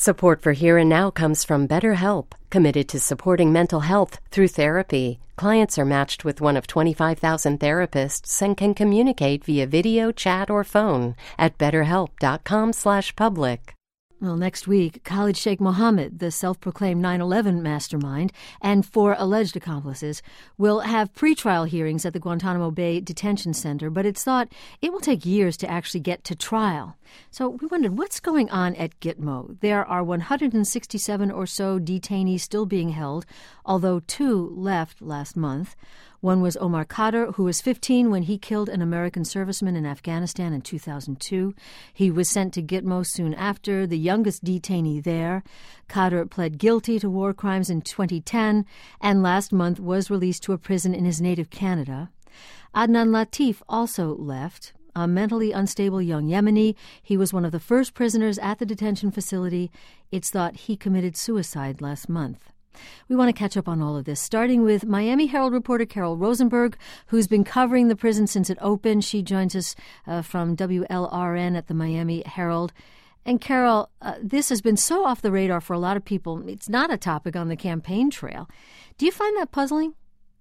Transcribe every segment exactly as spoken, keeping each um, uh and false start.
Support for Here and Now comes from BetterHelp, committed to supporting mental health through therapy. Clients are matched with one of twenty-five thousand therapists and can communicate via video, chat, or phone at betterhelp.com slash public. Well, next week, Khalid Sheikh Mohammed, the self-proclaimed nine eleven mastermind, and four alleged accomplices, will have pretrial hearings at the Guantanamo Bay Detention Center, but it's thought it will take years to actually get to trial. So we wondered, what's going on at Gitmo? There are one hundred sixty-seven or so detainees still being held, although two left last month. One was Omar Khadr, who was fifteen when he killed an American serviceman in Afghanistan in two thousand two. He was sent to Gitmo soon after, the youngest detainee there. Khadr pled guilty to war crimes in twenty ten and last month was released to a prison in his native Canada. Adnan Latif also left, a mentally unstable young Yemeni. He was one of the first prisoners at the detention facility. It's thought he committed suicide last month. We want to catch up on all of this, starting with Miami Herald reporter Carol Rosenberg, who's been covering the prison since it opened. She joins us uh, from W L R N at the Miami Herald. And Carol, uh, this has been so off the radar for a lot of people. It's not a topic on the campaign trail. Do you find that puzzling?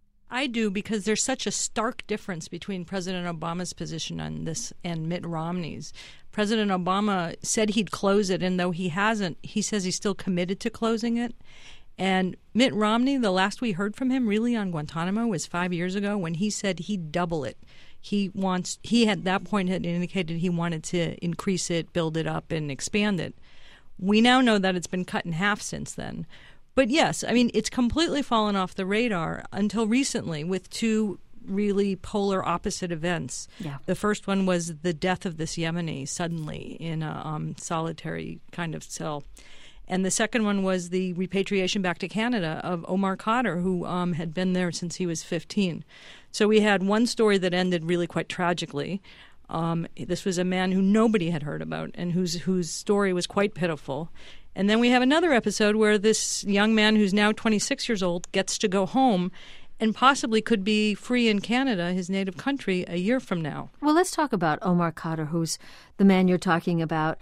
I do, because there's such a stark difference between President Obama's position on this and Mitt Romney's. President Obama said he'd close it, and though he hasn't, he says he's still committed to closing it. And Mitt Romney, the last we heard from him really on Guantanamo was five years ago when he said he'd double it. He wants. He at that point had indicated he wanted to increase it, build it up, and expand it. We now know that it's been cut in half since then. But yes, I mean, it's completely fallen off the radar until recently with two really polar opposite events. Yeah. The first one was the death of this Yemeni suddenly in a um, solitary kind of cell. And the second one was the repatriation back to Canada of Omar Khadr, who um, had been there since he was fifteen. So we had one story that ended really quite tragically. Um, this was a man who nobody had heard about and whose whose story was quite pitiful. And then we have another episode where this young man who's now twenty-six years old gets to go home and possibly could be free in Canada, his native country, a year from now. Well, let's talk about Omar Khadr, who's the man you're talking about,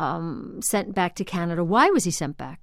um, sent back to Canada. Why was he sent back?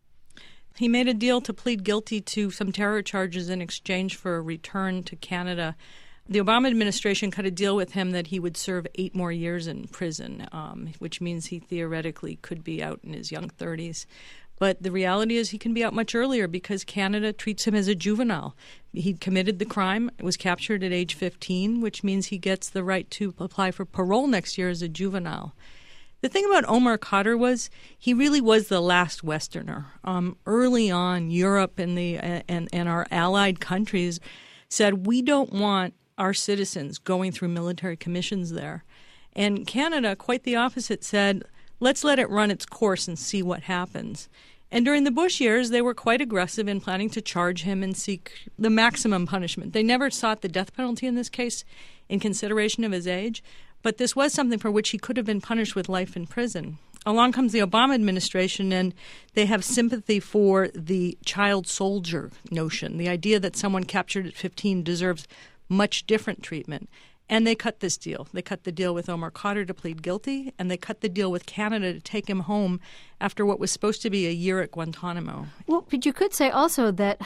He made a deal to plead guilty to some terror charges in exchange for a return to Canada. The Obama administration cut a deal with him that he would serve eight more years in prison, um, which means he theoretically could be out in his young thirties. But the reality is he can be out much earlier because Canada treats him as a juvenile. He committed the crime, was captured at age fifteen, which means he gets the right to apply for parole next year as a juvenile. The thing about Omar Khadr was he really was the last Westerner. Um, early on, Europe and the and, and our allied countries said, we don't want our citizens going through military commissions there. And Canada, quite the opposite, said, let's let it run its course and see what happens. And during the Bush years, they were quite aggressive in planning to charge him and seek the maximum punishment. They never sought the death penalty in this case in consideration of his age, but this was something for which he could have been punished with life in prison. Along comes the Obama administration, and they have sympathy for the child soldier notion, the idea that someone captured at fifteen deserves much different treatment. And they cut this deal. They cut the deal with Omar Khadr to plead guilty, and they cut the deal with Canada to take him home after what was supposed to be a year at Guantanamo. Well, but you could say also that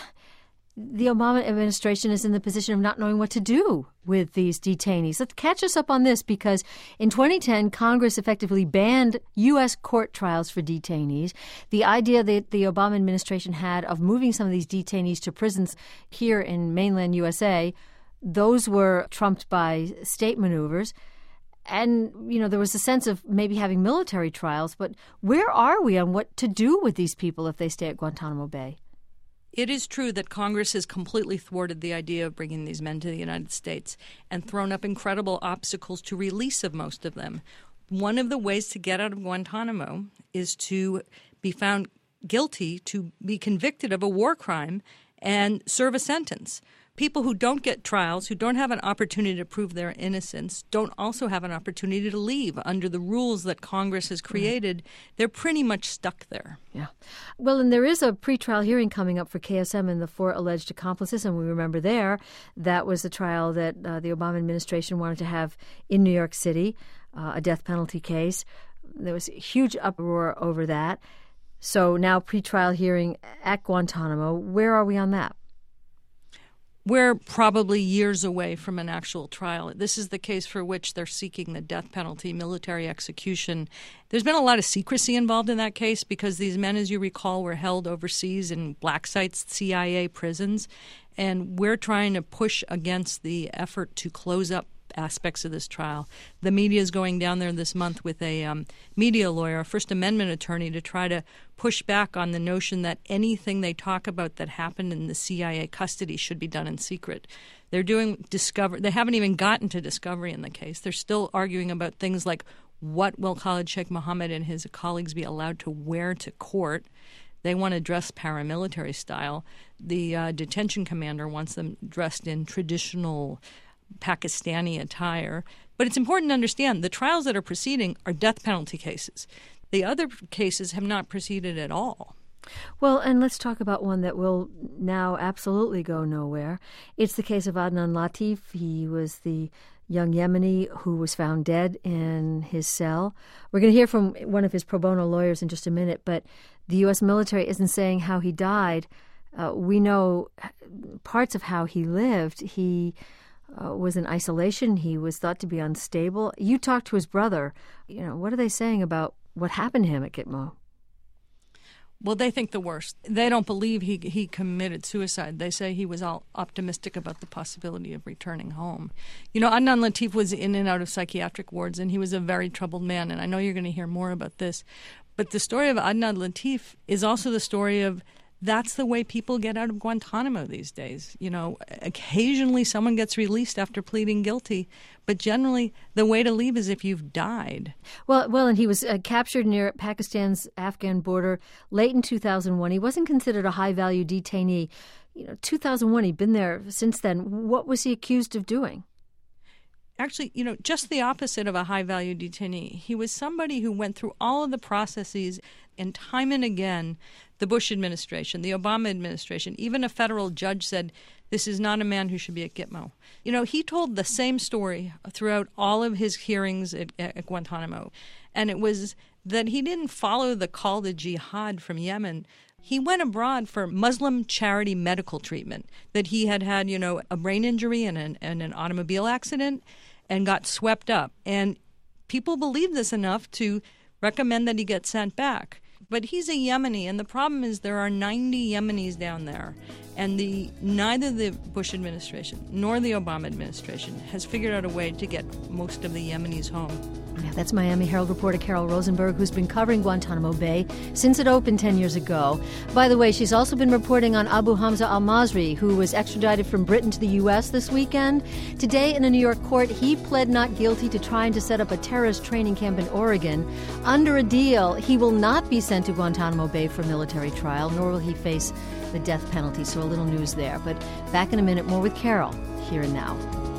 the Obama administration is in the position of not knowing what to do with these detainees. Let's catch us up on this, because in twenty ten, Congress effectively banned U S court trials for detainees. The idea that the Obama administration had of moving some of these detainees to prisons here in mainland U S A, those were trumped by state maneuvers. And, you know, there was a sense of maybe having military trials. But where are we on what to do with these people if they stay at Guantanamo Bay? It is true that Congress has completely thwarted the idea of bringing these men to the United States and thrown up incredible obstacles to release of most of them. One of the ways to get out of Guantanamo is to be found guilty, to be convicted of a war crime and serve a sentence. People who don't get trials, who don't have an opportunity to prove their innocence, don't also have an opportunity to leave under the rules that Congress has created. They're pretty much stuck there. Yeah. Well, and there is a pretrial hearing coming up for K S M and the four alleged accomplices. And we remember there, that was the trial that uh, the Obama administration wanted to have in New York City, uh, a death penalty case. There was a huge uproar over that. So now pretrial hearing at Guantanamo. Where are we on that? We're probably years away from an actual trial. This is the case for which they're seeking the death penalty, military execution. There's been a lot of secrecy involved in that case because these men, as you recall, were held overseas in black sites, C I A prisons. And we're trying to push against the effort to close up aspects of this trial. The media is going down there this month with a um, media lawyer, a First Amendment attorney, to try to push back on the notion that anything they talk about that happened in the C I A custody should be done in secret. They're doing discover. They haven't even gotten to discovery in the case. They're still arguing about things like what will Khalid Sheikh Mohammed and his colleagues be allowed to wear to court. They want to dress paramilitary style. The uh, detention commander wants them dressed in traditional Pakistani attire. But it's important to understand the trials that are proceeding are death penalty cases. The other cases have not proceeded at all. Well, and let's talk about one that will now absolutely go nowhere. It's the case of Adnan Latif. He was the young Yemeni who was found dead in his cell. We're going to hear from one of his pro bono lawyers in just a minute, but the U S military isn't saying how he died. Uh, we know parts of how he lived. He Uh, was in isolation. He was thought to be unstable. You talked to his brother. You know, what are they saying about what happened to him at Gitmo? Well, they think the worst. They don't believe he he committed suicide. They say he was all optimistic about the possibility of returning home. You know, Adnan Latif was in and out of psychiatric wards, and he was a very troubled man, and I know you're going to hear more about this. But the story of Adnan Latif is also the story of that's the way people get out of Guantanamo these days. You know, occasionally someone gets released after pleading guilty, but generally the way to leave is if you've died. Well, well, and he was uh, captured near Pakistan's Afghan border late in two thousand one. He wasn't considered a high-value detainee. You know, two thousand one, he'd been there since then. What was he accused of doing? Actually, you know, just the opposite of a high-value detainee. He was somebody who went through all of the processes, and time and again, the Bush administration, the Obama administration, even a federal judge said, this is not a man who should be at Gitmo. You know, he told the same story throughout all of his hearings at, at Guantanamo, and it was that he didn't follow the call to jihad from Yemen. He went abroad for Muslim charity medical treatment, that he had had, you know, a brain injury and an, and an automobile accident and got swept up. And people believed this enough to recommend that he get sent back. But he's a Yemeni, and the problem is there are ninety Yemenis down there, and the neither the Bush administration nor the Obama administration has figured out a way to get most of the Yemenis home. Yeah, that's Miami Herald reporter Carol Rosenberg, who's been covering Guantanamo Bay since it opened ten years ago. By the way, she's also been reporting on Abu Hamza al-Masri, who was extradited from Britain to the U S this weekend. Today in a New York court, he pled not guilty to trying to set up a terrorist training camp in Oregon. Under a deal, he will not be sent to Guantanamo Bay for military trial, nor will he face the death penalty. So a little news there. But back in a minute, more with Carol, here and now.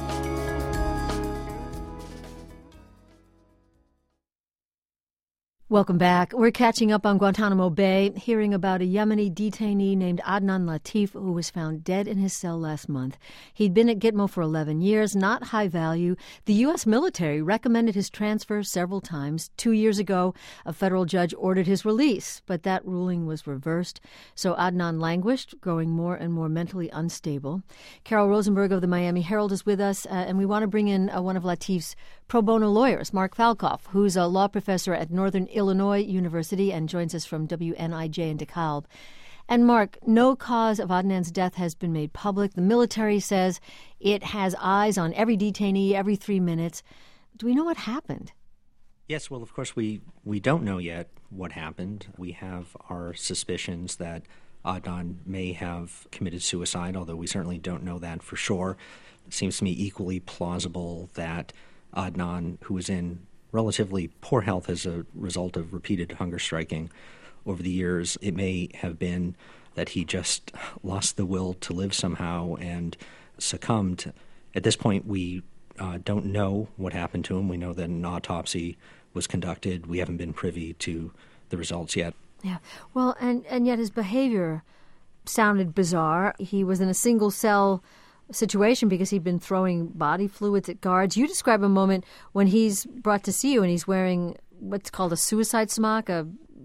Welcome back. We're catching up on Guantanamo Bay, hearing about a Yemeni detainee named Adnan Latif who was found dead in his cell last month. He'd been at Gitmo for eleven years, not high value. The U S military recommended his transfer several times. Two years ago, a federal judge ordered his release, but that ruling was reversed. So Adnan languished, growing more and more mentally unstable. Carol Rosenberg of the Miami Herald is with us, uh, and we want to bring in uh, one of Latif's pro bono lawyers, Mark Falkoff, who's a law professor at Northern Illinois University and joins us from W N I J in DeKalb. And Mark, no cause of Adnan's death has been made public. The military says it has eyes on every detainee every three minutes. Do we know what happened? Yes, well, of course, we, we don't know yet what happened. We have our suspicions that Adnan may have committed suicide, although we certainly don't know that for sure. It seems to me equally plausible that Adnan, who was in relatively poor health as a result of repeated hunger striking over the years, it may have been that he just lost the will to live somehow and succumbed. At this point, we uh, don't know what happened to him. We know that an autopsy was conducted. We haven't been privy to the results yet. Yeah, well, and, and yet his behavior sounded bizarre. He was in a single cell situation because he'd been throwing body fluids at guards. You describe a moment when he's brought to see you and he's wearing what's called a suicide smock, a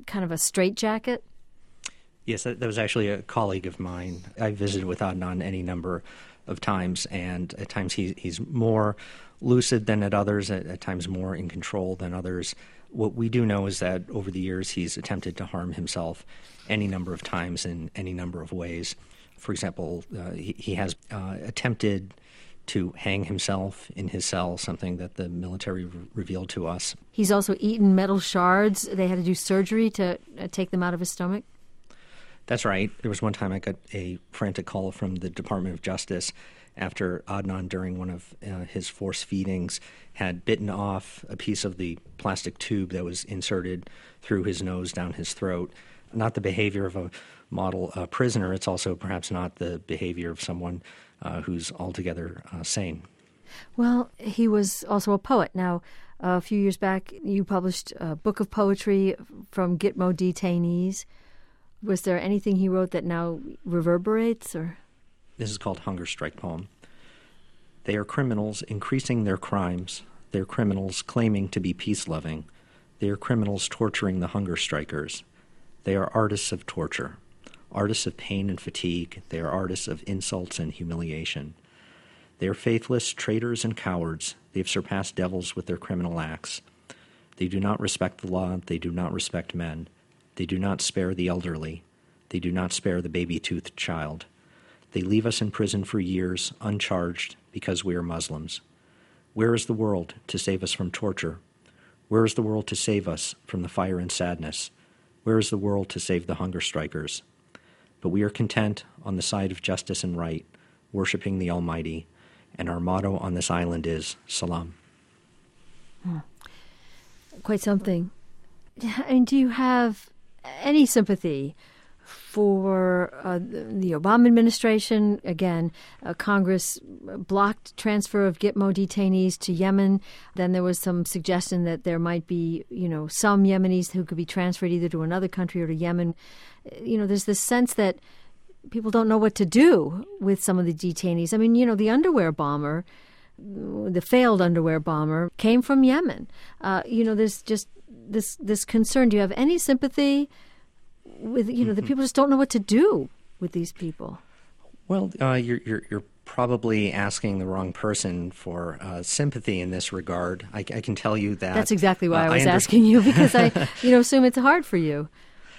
kind of a straitjacket? Yes, that, that was actually a colleague of mine. I visited with Adnan any number of times, and at times he, he's more lucid than at others, at, at times more in control than others. What we do know is that over the years he's attempted to harm himself any number of times in any number of ways. For example, uh, he, he has uh, attempted to hang himself in his cell, something that the military re- revealed to us. He's also eaten metal shards. They had to do surgery to uh, take them out of his stomach? That's right. There was one time I got a frantic call from the Department of Justice after Adnan, during one of uh, his force feedings, had bitten off a piece of the plastic tube that was inserted through his nose down his throat. Not the behavior of a model uh, prisoner. It's also perhaps not the behavior of someone uh, who's altogether uh, sane. Well, he was also a poet. Now, uh, a few years back, you published a book of poetry from Gitmo detainees. Was there anything he wrote that now reverberates? Or This is called Hunger Strike Poem. They are criminals increasing their crimes. They are criminals claiming to be peace-loving. They are criminals torturing the hunger strikers. They are artists of torture, artists of pain and fatigue. They are artists of insults and humiliation. They are faithless traitors and cowards. They have surpassed devils with their criminal acts. They do not respect the law. They do not respect men. They do not spare the elderly. They do not spare the baby-toothed child. They leave us in prison for years, uncharged, because we are Muslims. Where is the world to save us from torture? Where is the world to save us from the fire and sadness? Where is the world to save the hunger strikers? But we are content on the side of justice and right, worshiping the Almighty, and our motto on this island is Salam. Hmm. Quite something. And do you have any sympathy for uh, the Obama administration? Again, uh, Congress blocked transfer of Gitmo detainees to Yemen. Then there was some suggestion that there might be, you know, some Yemenis who could be transferred either to another country or to Yemen. You know, there's this sense that people don't know what to do with some of the detainees. I mean, you know, the underwear bomber, the failed underwear bomber, came from Yemen. Uh, you know, there's just this this concern. Do you have any sympathy with, you know, the people just don't know what to do with these people? Well, uh, you're, you're you're probably asking the wrong person for uh, sympathy in this regard. I, I can tell you that. That's exactly why uh, I was I under- asking you, because I, you know, assume it's hard for you.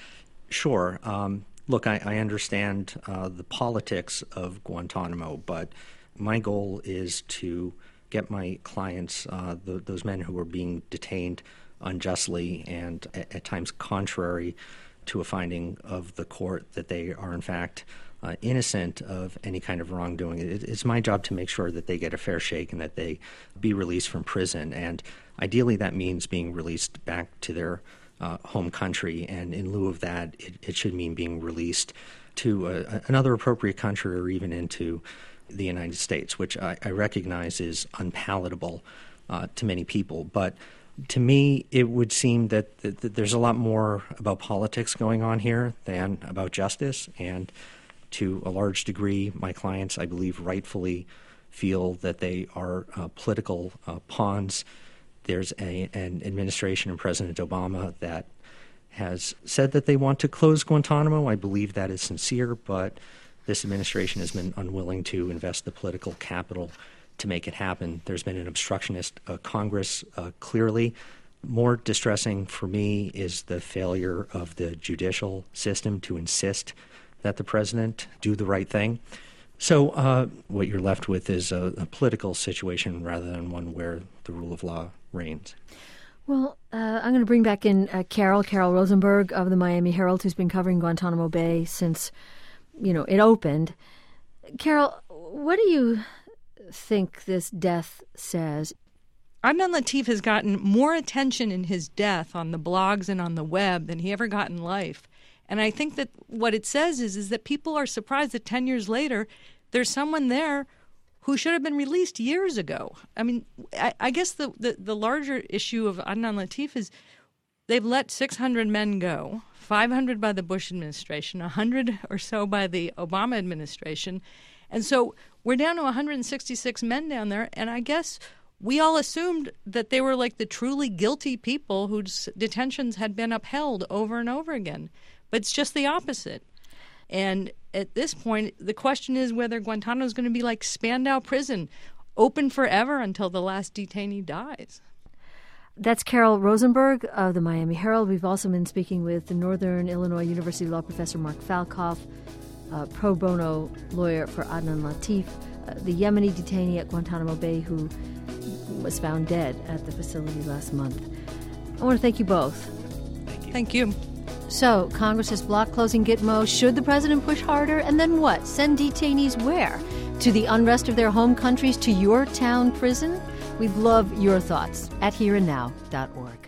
Sure. Um, look, I, I understand uh, the politics of Guantanamo, but my goal is to get my clients, uh, the, those men who are being detained unjustly and at, at times contrary to a finding of the court that they are in fact uh, innocent of any kind of wrongdoing. It, it's my job to make sure that they get a fair shake and that they be released from prison. And ideally that means being released back to their uh, home country. And in lieu of that, it, it should mean being released to a, another appropriate country or even into the United States, which I, I recognize is unpalatable uh, to many people. But to me, it would seem that, that, that there's a lot more about politics going on here than about justice. And to a large degree, my clients, I believe, rightfully feel that they are uh, political uh, pawns. There's a, an administration and President Obama that has said that they want to close Guantanamo. I believe that is sincere, but this administration has been unwilling to invest the political capital to make it happen. There's been an obstructionist uh, Congress, uh, clearly. More distressing for me is the failure of the judicial system to insist that the president do the right thing. So uh, what you're left with is a, a political situation rather than one where the rule of law reigns. Well, uh, I'm going to bring back in uh, Carol, Carol Rosenberg of the Miami Herald, who's been covering Guantanamo Bay since, you know, it opened. Carol, what do you think this death says? Adnan Latif has gotten more attention in his death on the blogs and on the web than he ever got in life. And I think that what it says is, is that people are surprised that ten years later, there's someone there who should have been released years ago. I mean, I, I guess the, the, the larger issue of Adnan Latif is they've let six hundred men go, five hundred by the Bush administration, one hundred or so by the Obama administration. And so we're down to one hundred sixty-six men down there. And I guess we all assumed that they were like the truly guilty people whose detentions had been upheld over and over again. But it's just the opposite. And at this point, the question is whether Guantanamo is going to be like Spandau Prison, open forever until the last detainee dies. That's Carol Rosenberg of the Miami Herald. We've also been speaking with the Northern Illinois University law professor Mark Falkoff, uh, pro bono lawyer for Adnan Latif, uh, the Yemeni detainee at Guantanamo Bay who was found dead at the facility last month. I want to thank you both. Thank you. Thank you. So, Congress has blocked closing Gitmo. Should the president push harder? And then what? Send detainees where? To the unrest of their home countries, to your town prison? We'd love your thoughts at here and now dot org.